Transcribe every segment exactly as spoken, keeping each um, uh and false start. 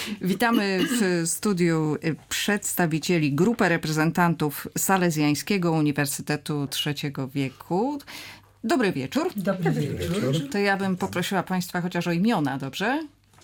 Witamy w studiu przedstawicieli grupy reprezentantów Salezjańskiego Uniwersytetu Trzeciego Wieku. Dobry wieczór. Dobry wieczór. To ja bym poprosiła Państwa chociaż o imiona, dobrze?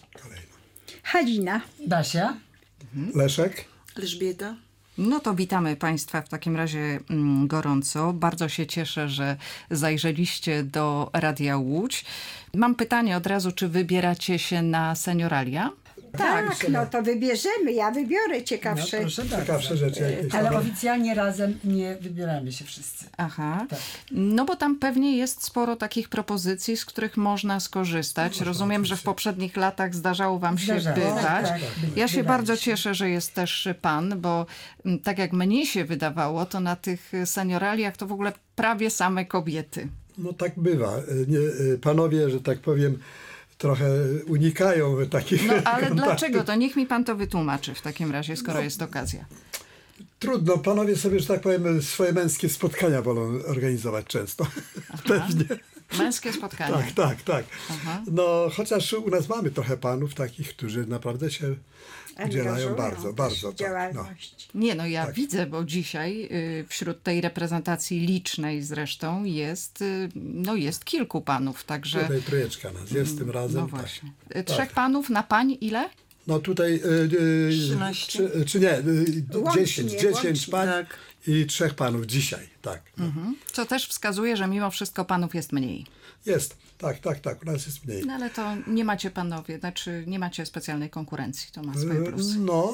Hadzina. Basia. Leszek. Elżbieta. No to witamy Państwa w takim razie mm, gorąco. Bardzo się cieszę, że zajrzeliście do Radia Łódź. Mam pytanie od razu, czy wybieracie się na senioralia? Tak, no to wybierzemy. Ja wybiorę No, ciekawsze. proszę bardzo. Ciekawsze rzeczy jakieś. Ale tam. oficjalnie razem nie wybieramy się wszyscy. Aha. Tak. No bo tam pewnie jest sporo takich propozycji, z których można skorzystać. Rozumiem, że w poprzednich latach zdarzało wam się Zdarzało, bywać. tak, tak. Ja się Bywaliśmy. bardzo cieszę, że jest też pan, bo m, tak jak mnie się wydawało, to na tych senioraliach to w ogóle prawie same kobiety. No tak bywa. Nie, panowie, że tak powiem, trochę unikają takich No ale kontaktów. dlaczego? To niech mi pan to wytłumaczy w takim razie, skoro No. jest okazja. Trudno. Panowie sobie, że tak powiem, swoje męskie spotkania wolą organizować często. Pewnie. Męskie spotkania. Tak, tak, tak. Aha. No, chociaż u nas mamy trochę panów takich, którzy naprawdę się udzielają Angażują bardzo, też bardzo. w Tak, no. działalność. Nie, no ja Tak. widzę, bo dzisiaj y, wśród tej reprezentacji licznej zresztą jest, y, no jest kilku panów, także... Tutaj trójeczka nas jest tym razem. No tak. właśnie. Y, Trzech panów na pań ile? No tutaj y, y, trzynaście. Czy, czy nie, y, Łącznie, dziesięć, dziesięć łącznie. pań Tak. i trzech panów dzisiaj, tak. No. Mhm. Co też wskazuje, że mimo wszystko panów jest mniej. Jest, tak, tak, tak, u nas jest mniej. No ale to nie macie panowie, znaczy nie macie specjalnej konkurencji, to ma swoje plusy. No,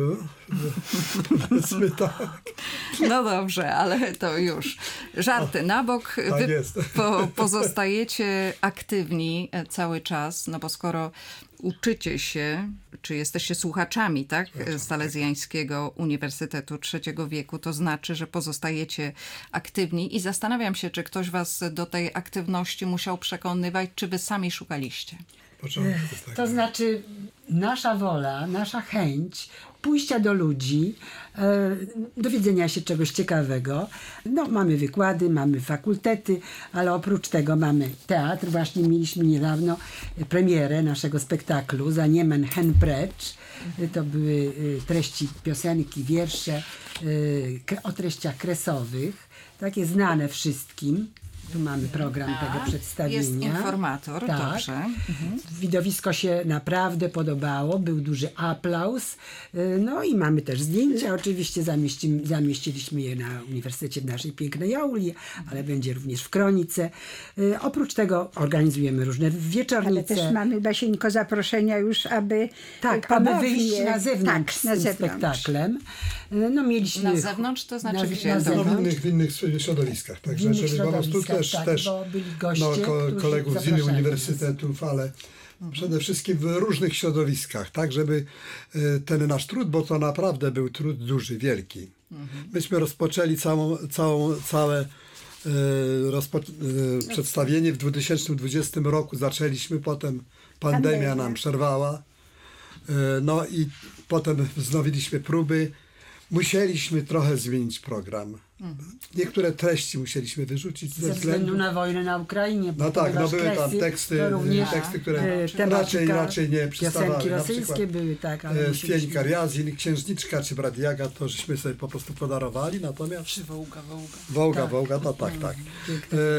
y, powiedzmy tak. No dobrze, ale to już żarty na bok. tak Wy jest. po, pozostajecie aktywni e, cały czas, no bo skoro uczycie się, czy jesteście słuchaczami, tak, Salezjańskiego Uniwersytetu Trzeciego Wieku, to znaczy, że pozostajecie aktywni i zastanawiam się, czy ktoś was do tej aktywności musiał przekonywać, czy wy sami szukaliście. Początek jest taki. To znaczy nasza wola, nasza chęć pójścia do ludzi, e, dowiedzenia się czegoś ciekawego. No, mamy wykłady, mamy fakultety, ale oprócz tego mamy teatr. Właśnie mieliśmy niedawno premierę naszego spektaklu Za Niemen hen precz. To były e, treści piosenki, wiersze e, kre- o treściach kresowych, takie znane wszystkim. Tu mamy program tego przedstawienia. Jest informator, Tak. dobrze. Mhm. Widowisko się naprawdę podobało, był duży aplauz. Y, No i mamy też zdjęcia, oczywiście zamieści, zamieściliśmy je na Uniwersytecie w naszej pięknej auli, ale będzie również w Kronice. Y, Oprócz tego organizujemy różne Ale wieczornice. też mamy, Basieńko, zaproszenia już, aby Tak, aby panowie... wyjść na zewnątrz tak, z na tym zewnątrz. spektaklem. Y, No mieliśmy... Na zewnątrz to znaczy na, gdzie? na To- No, w zewnątrz. innych, w innych środowiskach, W także innych żeby po prostu środowiskach, też, tak, też bo byli goście, no, ko- którzy kolegów z innych zapraszali uniwersytetów, ale przede wszystkim w różnych środowiskach, tak żeby y, ten nasz trud, bo to naprawdę był trud duży, wielki. Myśmy rozpoczęli całą, całą, całe y, rozpo, y, przedstawienie w dwa tysiące dwudziestym roku, zaczęliśmy, potem pandemia Pandemia. nam przerwała, y, no i potem wznowiliśmy próby. Musieliśmy trochę zmienić program. Niektóre treści musieliśmy wyrzucić Ze względu na wojnę na Ukrainie. No tak, no ponieważ były tam kresy teksty, to również, teksty, które e, raczej, tematyka, raczej nie przystawały. Piosenki Na rosyjskie przykład, były, tak, ale e, musieliśmy... Stieńka Riazin, Księżniczka czy Brat Jaga, to żeśmy sobie po prostu podarowali, natomiast Czy Wołga, Wołga. Wołga, Tak. Wołga, no tak, tak. Piękne E,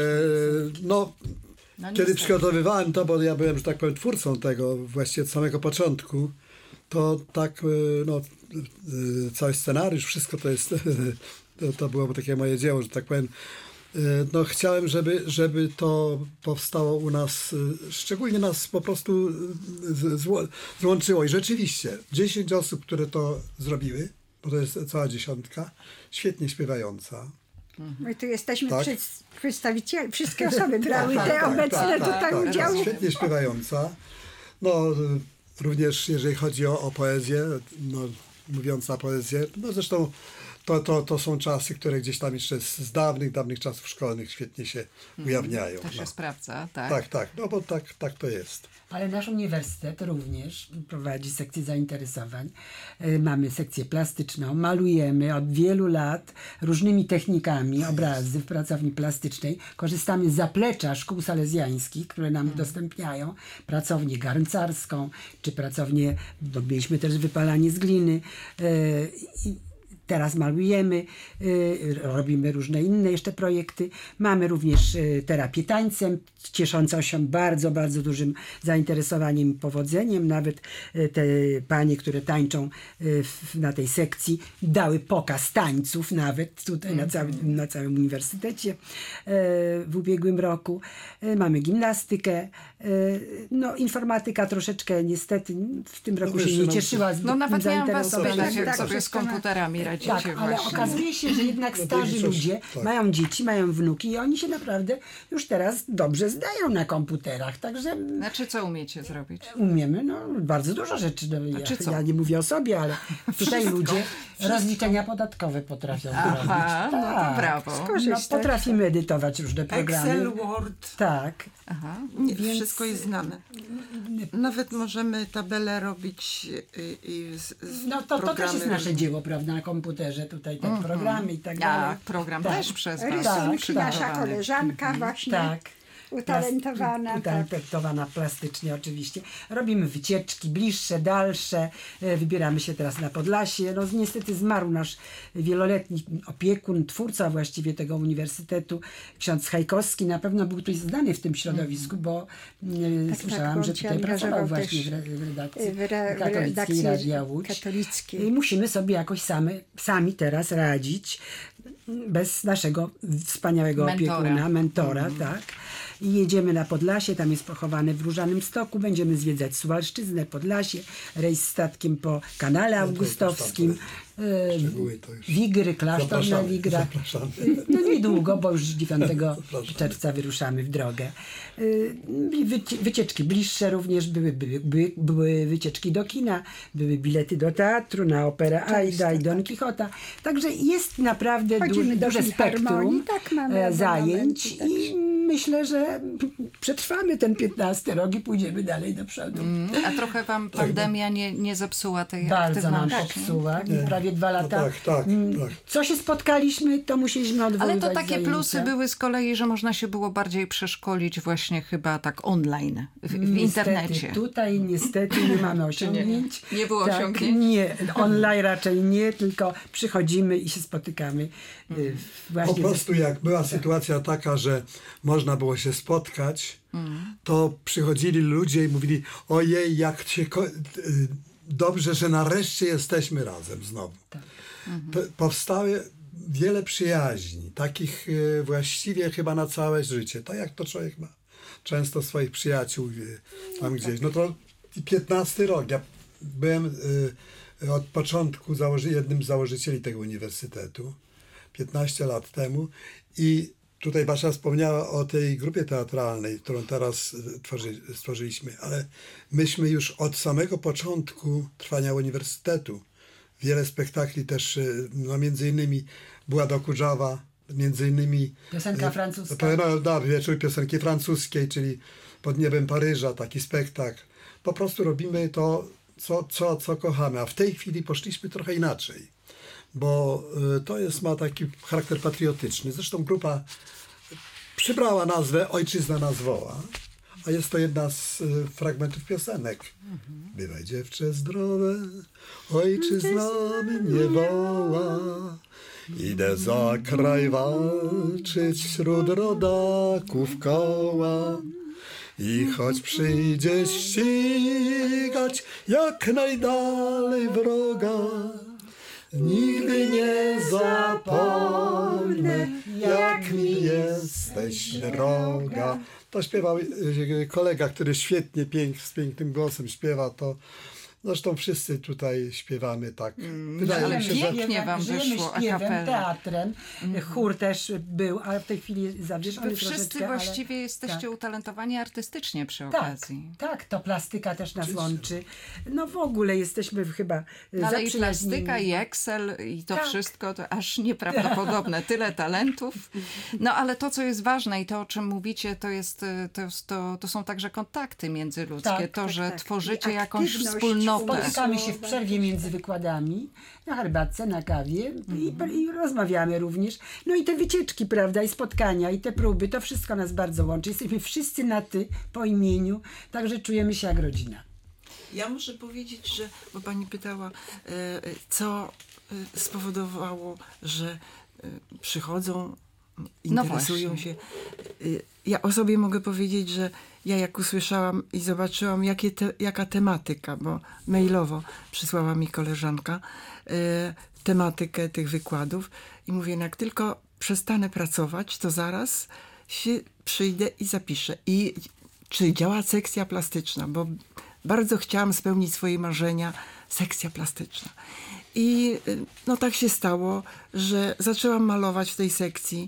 no, No kiedy niestety. przygotowywałem to, bo ja byłem, że tak powiem, twórcą tego właściwie od samego początku, to tak, e, no, e, cały scenariusz, wszystko to jest, to, to było takie moje dzieło, że tak powiem. E, No, chciałem, żeby, żeby to powstało u nas, e, szczególnie nas po prostu z- zło- złączyło. I rzeczywiście, dziesięć osób, które to zrobiły, bo to jest cała dziesiątka, świetnie śpiewająca. My tu jesteśmy Tak. przed, przedstawiciele, wszystkie osoby brały Tak, te tak, obecne tak, tutaj tak, udział. Świetnie śpiewająca. No, y, również jeżeli chodzi o, o poezję, no, mówiąca poezję, no zresztą to, to, to są czasy, które gdzieś tam jeszcze z, z dawnych, dawnych czasów szkolnych świetnie się ujawniają. To się no. sprawdza, tak? Tak, tak, no bo tak, tak to jest. Ale nasz uniwersytet również prowadzi sekcję zainteresowań. E, Mamy sekcję plastyczną, malujemy od wielu lat różnymi technikami obrazy w pracowni plastycznej. Korzystamy z zaplecza szkół salezjańskich, które nam udostępniają pracownię garncarską, czy pracownię, bo mieliśmy też wypalanie z gliny. E, i Teraz malujemy, y, robimy różne inne jeszcze projekty. Mamy również y, terapię tańcem, cieszącą się bardzo, bardzo dużym zainteresowaniem i powodzeniem. Nawet y, te panie, które tańczą y, w, na tej sekcji, dały pokaz tańców nawet tutaj na, całym, na całym uniwersytecie y, w ubiegłym roku. Y, mamy gimnastykę. Y, no informatyka troszeczkę niestety w tym roku się wiesz, nie no, cieszyła zbytnim No nawet miałam was zainteresowaniem. pytać, jak Tak, sobie tak, z komputerami radzicie Tak, ale właśnie. okazuje się, że jednak No to starzy coś- ludzie tak. mają dzieci, mają wnuki i oni się naprawdę już teraz dobrze zdają na komputerach, także Znaczy, co umiecie zrobić? umiemy no, bardzo dużo rzeczy. No, ja, czy co? ja nie mówię o sobie, ale tutaj ludzie rozliczenia podatkowe potrafią zrobić. Aha, no to brawo. No, Skorzystać. potrafimy edytować różne programy. Excel, Word, Tak. Aha. nie, Więc- wszystko jest znane. Nawet możemy tabelę robić i, i z, z No to, to też programy jest nasze robić. dzieło, prawda, na komputerze, tutaj te programy i tak dalej. A program Tak. też przez was Rysunki, nasza przygotowany. koleżanka właśnie Tak. utalentowana. Tak. Utalentowana plastycznie oczywiście. Robimy wycieczki bliższe, dalsze. E, Wybieramy się teraz na Podlasie. No niestety zmarł nasz wieloletni opiekun, twórca właściwie tego uniwersytetu, ksiądz Hajkowski. Na pewno był tutaj znany w tym środowisku, bo e, Tak, słyszałam, tak, że on się tutaj pracował angażował właśnie też w, re, w redakcji w re- w katolickiej redakcji Radia Łódź. katolickiej. I musimy sobie jakoś same, sami teraz radzić bez naszego wspaniałego Mentora. opiekuna, mentora, tak. I jedziemy na Podlasie, tam jest pochowany w Różanym Stoku, będziemy zwiedzać Suwalszczyznę, Podlasie, rejs statkiem po kanale augustowskim, e, Szczegóły to już. Wigry, klasztor na Zapraszamy, Wigrach. zapraszamy. No niedługo, bo już dziewiątego czerwca wyruszamy w drogę. Y, Wycie, wycieczki bliższe również były, były, były, były wycieczki do kina, były bilety do teatru, na operę Aida i Don Quixota. Także jest naprawdę Chodzimy du, do duże filharmonii, spektrum tak, mamy e, zajęć abonamenty, i myślę, że przetrwamy ten piętnasty rok i pójdziemy dalej do przodu. A trochę wam pandemia nie, nie zepsuła tej Bardzo nam aktywności? popsuła, prawie dwa lata. tak, tak, Mm, tak. Co się spotkaliśmy, to musieliśmy odwoływać Ale to takie zajęcia. plusy były z kolei, że można się było bardziej przeszkolić właśnie chyba tak online, w, w Niestety, internecie. Tutaj niestety nie mamy osiągnięć. Nie było tak, osiągnięć? Nie, online raczej nie, tylko przychodzimy i się spotykamy y, Po właśnie ze prostu jak była sytuacja taka, że można było się spotkać, to przychodzili ludzie i mówili, ojej, jak się ko- y, dobrze, że nareszcie jesteśmy razem znowu. To powstały wiele przyjaźni, takich y, właściwie chyba na całe życie, tak jak to człowiek ma często swoich przyjaciół y, tam gdzieś. No to piętnasty rok, ja byłem y, od początku założy- jednym z założycieli tego uniwersytetu, piętnaście lat temu i tutaj Basia wspomniała o tej grupie teatralnej, którą teraz y, tworzy, stworzyliśmy, ale myśmy już od samego początku trwania uniwersytetu wiele spektakli też, y, no między innymi była do Kudżawa, między innymi Piosenka y, francuska. to, no, da, wieczór piosenki francuskiej, czyli Pod niebem Paryża, taki spektakl. Po prostu robimy to, co, co, co kochamy, a w tej chwili poszliśmy trochę inaczej, bo y, to jest, ma taki charakter patriotyczny. Zresztą grupa przybrała nazwę Ojczyzna nas woła, a jest to jedna z y, fragmentów piosenek. Bywaj dziewczę zdrowe, ojczyzna mnie woła. Idę za kraj walczyć wśród rodaków koła. I choć przyjdzie ścigać jak najdalej wroga, nigdy nie zapomnę, jak mi jesteś droga. To śpiewał y, kolega, który świetnie, pięk, z pięknym głosem śpiewa to. Zresztą wszyscy tutaj śpiewamy tak. Mm, Wydaje ale mi się, że... pięknie wam żyjemy wyszło a śpiewem, cappella. teatrem, chór też był, ale w tej chwili zawieszony Wy wszyscy troszeczkę, ale- właściwie jesteście tak. utalentowani artystycznie przy Tak, okazji. tak, to plastyka też nas łączy. No w ogóle jesteśmy chyba e, No, ale i zaprzyjaźnieni. plastyka, i Excel, i to Tak. wszystko, to aż nieprawdopodobne. Tyle talentów. No ale to, co jest ważne i to, o czym mówicie, to, jest, y, to, jest- to, to są także kontakty międzyludzkie. Tak, to, tak, że tak. tworzycie I jakąś aktywność wspólnotę. umysłu. Spotykamy się w przerwie między wykładami, na herbatce, na kawie i, i rozmawiamy również. No i te wycieczki, prawda, i spotkania, i te próby, to wszystko nas bardzo łączy. Jesteśmy wszyscy na ty, po imieniu, także czujemy się jak rodzina. Ja muszę powiedzieć, że, bo pani pytała, e, co e, spowodowało, że e, przychodzą, interesują właśnie. się. E, ja o sobie mogę powiedzieć, że ja jak usłyszałam i zobaczyłam, jakie te, jaka tematyka, bo mailowo przysłała mi koleżanka e, tematykę tych wykładów i mówię, no jak tylko przestanę pracować, to zaraz się przyjdę i zapiszę. I czy działa sekcja plastyczna, bo bardzo chciałam spełnić swoje marzenia, sekcja plastyczna. I y, no tak się stało, że zaczęłam malować w tej sekcji.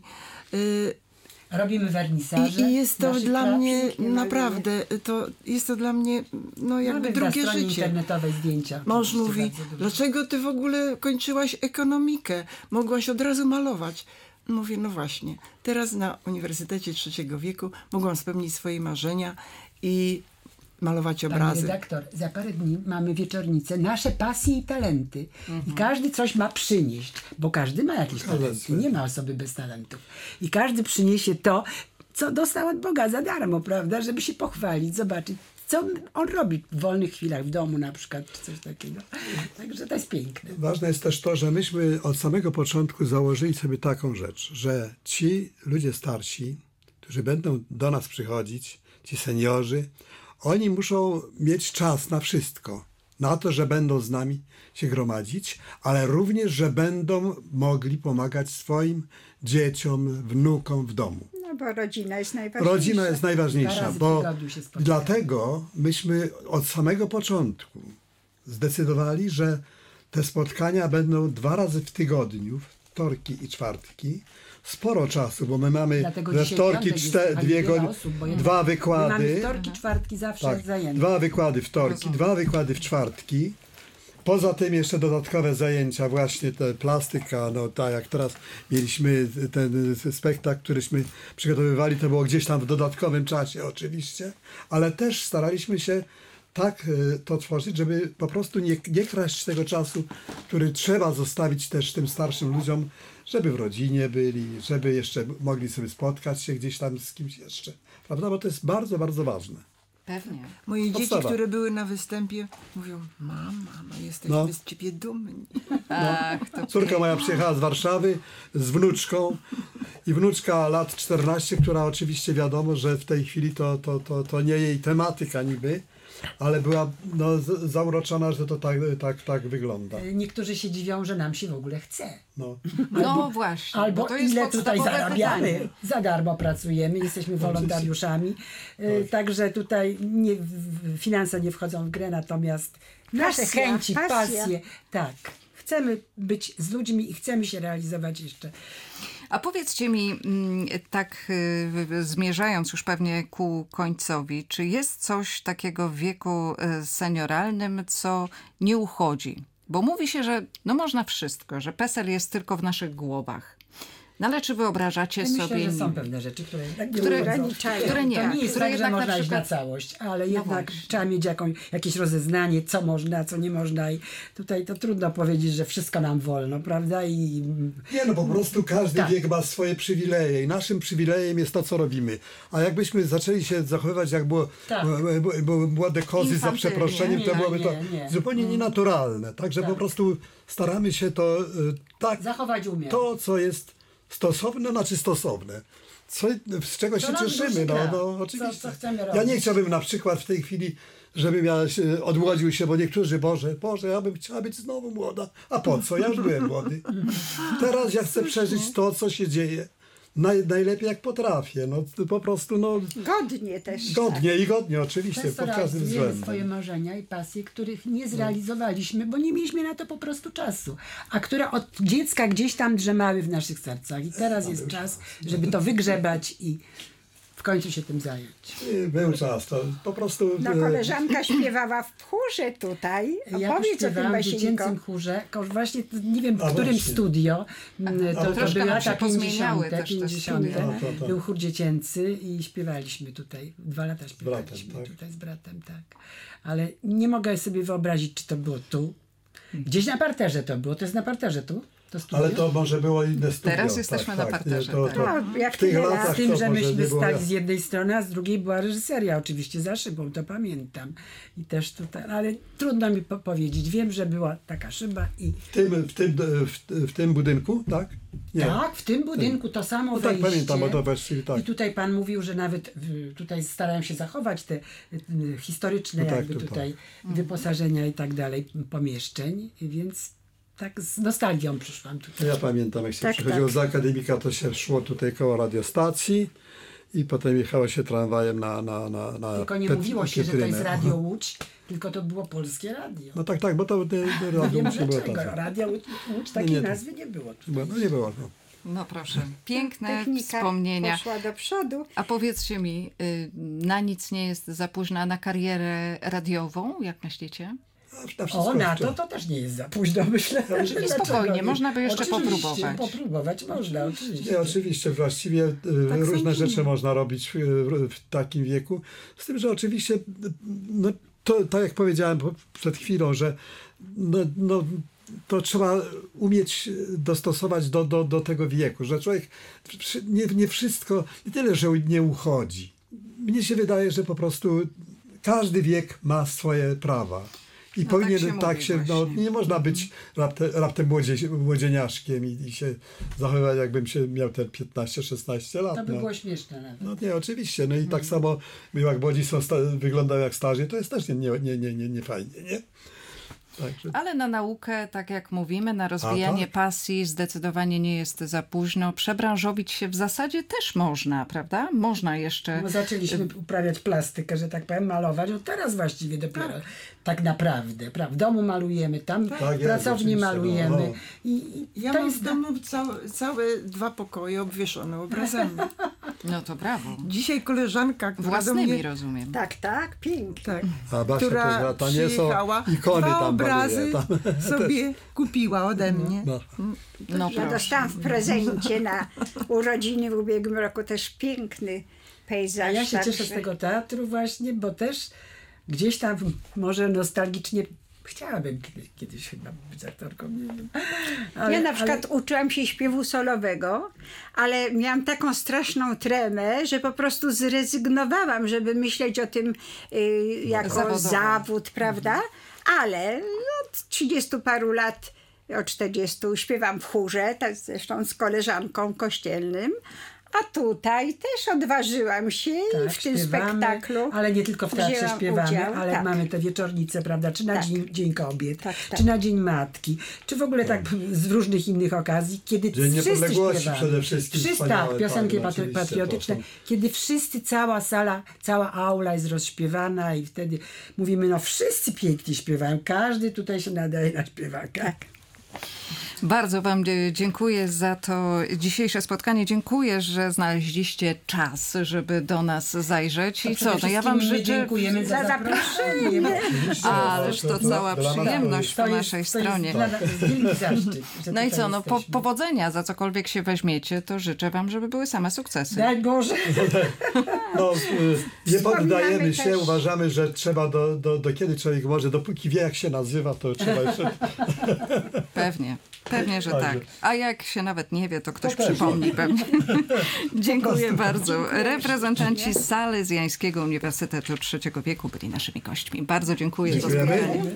Y, Robimy wernisaże. I, I jest to naszych dla prac, mnie pięknie naprawdę, to jest to dla mnie no jakby Mamy drugie na stronie życie. internetowej zdjęcia. Mąż oczywiście mówi, bardzo dużo. dlaczego ty w ogóle kończyłaś ekonomikę? Mogłaś od razu malować. Mówię, no właśnie, teraz na Uniwersytecie Trzeciego Wieku mogłam spełnić swoje marzenia i malować Pani obrazy. redaktor, za parę dni mamy wieczornicę, nasze pasje i talenty. Mhm. I każdy coś ma przynieść, bo każdy ma jakieś talenty. Nie ma osoby bez talentów. I każdy przyniesie to, co dostał od Boga za darmo, prawda? Żeby się pochwalić, zobaczyć, co on robi w wolnych chwilach, w domu na przykład, czy coś takiego. Także to jest piękne. Ważne jest też to, że myśmy od samego początku założyli sobie taką rzecz, że ci ludzie starsi, którzy będą do nas przychodzić, ci seniorzy, oni muszą mieć czas na wszystko. Na to, że będą z nami się gromadzić, ale również, że będą mogli pomagać swoim dzieciom, wnukom w domu. No bo rodzina jest najważniejsza. Rodzina jest Dwa najważniejsza, razy w bo tygodniu się spotykamy. dlatego myśmy od samego początku zdecydowali, że te spotkania będą dwa razy w tygodniu, wtorki i czwartki. Sporo czasu, bo my mamy Dlatego we dzisiaj wtorki piątek jest, czte, słuchaj, dwie wiele godziny, osób, bo jednak dwa My mamy wykłady. wtorki, czwartki zawsze Tak, zajęte. dwa wykłady wtorki, dwa wykłady w czwartki. Poza tym jeszcze dodatkowe zajęcia, właśnie te plastyka, no tak jak teraz mieliśmy ten spektakl, któryśmy przygotowywali, to było gdzieś tam w dodatkowym czasie oczywiście, ale też staraliśmy się tak e, to tworzyć, żeby po prostu nie, nie kraść tego czasu, który trzeba zostawić też tym starszym ludziom, żeby w rodzinie byli, żeby jeszcze mogli sobie spotkać się gdzieś tam z kimś jeszcze, prawda, bo to jest bardzo, bardzo ważne. Pewnie. Moje Podstawa. dzieci, które były na występie, mówią, mama, no jesteśmy No. z ciebie dumni. Ach, to Córka moja przyjechała z Warszawy z wnuczką i wnuczka lat czternaście, która oczywiście wiadomo, że w tej chwili to, to, to, to nie jej tematyka niby, ale była no, z- zauroczona, że to tak, tak, tak wygląda. Niektórzy się dziwią, że nam się w ogóle chce. No. No właśnie. Albo bo to jest ile tutaj podstawowe zarabiamy. pytanie. Za darmo pracujemy, jesteśmy wolontariuszami. Y, Także tutaj nie, w- finanse nie wchodzą w grę, natomiast nasze Pasja, chęci, pasja. pasje, tak. Chcemy być z ludźmi i chcemy się realizować jeszcze. A powiedzcie mi, mm, tak y, zmierzając już pewnie ku końcowi, czy jest coś takiego w wieku y, senioralnym, co nie uchodzi? Bo mówi się, że no można wszystko, że PESEL jest tylko w naszych głowach. No ale czy wyobrażacie Ja sobie... myślę, że są pewne rzeczy, które, tak nie które- uchodzą. ograniczają. które nie, To nie jest które tak, że jednak na można iść na przykład- całość, ale jednak właśnie. trzeba mieć jaką, jakieś rozeznanie, co można, co nie można i tutaj to trudno powiedzieć, że wszystko nam wolno, prawda? I Nie no, po prostu każdy Tak. wiek ma swoje przywileje i naszym przywilejem jest to, co robimy. A jakbyśmy zaczęli się zachowywać jak było, Tak. b- b- b- młode kozy za Infantylnie. przeproszeniem, to Nie, byłoby to nie, nie. zupełnie nienaturalne. Także Tak. po prostu staramy się to y, tak, zachować umiar. to co jest stosowne, znaczy stosowne. Co, z czego To się nam cieszymy, duszy no, gra. no Co- oczywiście. co chcemy ja robić. nie chciałbym na przykład w tej chwili, żebym ja się odmłodził się, bo niektórzy, Boże, Boże, ja bym chciała być znowu młoda. A po co? Ja już byłem młody. Teraz ja chcę przeżyć to, co się dzieje naj, najlepiej jak potrafię. No, po prostu no, Godnie też. godnie i godnie oczywiście, Często pod każdym realizujemy względem. swoje marzenia i pasje, których nie zrealizowaliśmy, bo nie mieliśmy na to po prostu czasu, a które od dziecka gdzieś tam drzemały w naszych sercach. I teraz jest czas, żeby to wygrzebać i w końcu się tym zająć. I Był czas, to po prostu... No e, koleżanka śpiewała w chórze tutaj. Ja Opowiedz o tym, śpiewałam w Basieńko. dziecięcym chórze, ko- właśnie nie wiem w A którym właśnie. studio, m, to, to troszkę były nam się lata pozmieniały pięćdziesiąte, też te pięćdziesiąte. studia. No, to, to. Był chór dziecięcy i śpiewaliśmy tutaj, dwa lata śpiewaliśmy bratem, tak. tutaj z bratem, tak. Ale nie mogę sobie wyobrazić, czy to było tu. Gdzieś na parterze to było, to jest na parterze tu? To studio? Ale to może było inne studio. Teraz jesteśmy na parterze, Nie, to, tak. to, No, jak w tych tyle lat. latach Z tym, to że może nie myśmy było stali jak- z jednej strony, a z drugiej była reżyseria, oczywiście za szybą, to pamiętam. I też tutaj, ale trudno mi po- powiedzieć. Wiem, że była taka szyba i W tym, w tym, w, w tym budynku, tak? Nie. tak, w tym budynku to samo No tak, wejście. pamiętam, bo to właściwie tak. I tutaj pan mówił, że nawet y, tutaj starają się zachować te y, y, historyczne No tak, jakby to tak. tutaj wyposażenia i tak dalej, pomieszczeń, więc tak z nostalgią przyszłam tutaj. Ja pamiętam, jak się Tak, przychodziło tak. z akademika, to się szło tutaj koło radiostacji i potem jechało się tramwajem na, na, na, na Tylko nie Pet- mówiło się, że to jest Pietrynę. Radio Łódź, tylko to było Polskie Radio. No tak, tak, bo to, to, to No radio wiem nie było dlaczego. tak. Radio Łódź, Łódź takiej Nie, to- nazwy nie było. Bo, no nie było. No. No proszę, piękne Technika wspomnienia. poszła do przodu. A powiedzcie mi, y, na nic nie jest za późno, a na karierę radiową, jak myślicie? A na wszystko O, na jeszcze. to to też nie jest za późno, myślę. I spokojnie, można by jeszcze Oczywiście, popróbować. popróbować można, oczywiście. Nie, oczywiście, właściwie e, Tak różne sądzimy. rzeczy można robić w, w takim wieku. Z tym, że oczywiście, no, to tak jak powiedziałem po- przed chwilą, że no, no, to trzeba umieć dostosować do, do, do tego wieku, że człowiek wszy- nie, nie wszystko, nie tyle, że nie uchodzi. Mnie się wydaje, że po prostu każdy wiek ma swoje prawa. I No powinien tak się tak mówi się, no, właśnie. nie można być raptem, raptem młodzie, młodzieniaszkiem i, i się zachowywać, jakbym się miał te piętnaście szesnaście lat. To by no. było śmieszne nawet. No nie, oczywiście. No i tak samo jak młodzi są, sta- wyglądają jak starzy, to jest też nie, nie, nie, nie, nie, nie fajnie, nie? Także, Ale na naukę, tak jak mówimy, na rozwijanie tak. pasji zdecydowanie nie jest za późno. Przebranżowić się w zasadzie też można, prawda? Można jeszcze... No, zaczęliśmy uprawiać plastykę, że tak powiem, malować. No teraz właściwie dopiero tak, naprawdę. Pra- w domu malujemy, tam Tak w jest, pracowni oczywiście, malujemy. no. I, i Ja to mam jest w domu całe, całe dwa pokoje obwieszone obrazami. No to brawo. Dzisiaj koleżanka, która do Własnymi, mnie... rozumiem. Tak, tak, pięknie. Tak, A Basia która to, to nie są przyjechała, ikony dwa tam obrazy maluje, tam. sobie kupiła ode mnie. No. No Ja proszę. dostałam w prezencie na urodziny w ubiegłym roku też piękny pejzaż. A ja się cieszę z także- tego teatru właśnie, bo też gdzieś tam może nostalgicznie chciałabym kiedyś, kiedyś chyba być aktorką, nie wiem. Ale, Ja na przykład ale, uczyłam się śpiewu solowego, ale miałam taką straszną tremę, że po prostu zrezygnowałam, żeby myśleć o tym y, jako Zawodowo. zawód, prawda? Ale od trzydziestu paru lat, od czterdziestu śpiewam w chórze, tak zresztą z koleżanką kościelnym, a tutaj też odważyłam się i tak, w tym śpiewamy, spektaklu ale nie tylko w teatrze wzięłam śpiewamy, udział, ale tak. mamy te wieczornice, prawda, czy na Tak. dzień, dzień Kobiet, Tak, tak. czy na Dzień Matki, czy w ogóle tak z różnych innych okazji, kiedy Dzień wszyscy Niepodległości śpiewamy. przede wszystkim Wszyscy, wspaniałe, tak, piosenki tak, no patri- oczywiście, patriotyczne, to są- kiedy wszyscy, cała sala, cała aula jest rozśpiewana i wtedy mówimy, no wszyscy pięknie śpiewają, każdy tutaj się nadaje na śpiewaka. Tak. Bardzo wam dzie- dziękuję za to dzisiejsze spotkanie. Dziękuję, że znaleźliście czas, żeby do nas zajrzeć. I Przede co, no ja wam wszystkim my życzę... dziękujemy za za zaproszenie. Ależ to cała dla nas- przyjemność po To jest- naszej to jest stronie. dla nas wielki zaszczyt, że No i tutaj co, no po, jesteśmy. powodzenia, za cokolwiek się weźmiecie, to życzę wam, żeby były same sukcesy. Daj Boże. No, y, nie poddajemy się, też- uważamy, że trzeba do, do, do kiedy człowiek może, dopóki wie jak się nazywa, to trzeba jeszcze... Pewnie, pewnie, że Także. tak. A jak się nawet nie wie, to ktoś też. przypomni pewnie. Dziękuję bardzo. Reprezentanci Salezjańskiego Uniwersytetu Trzeciego Wieku byli naszymi gośćmi. Bardzo dziękuję za Dziękujemy. spotkanie.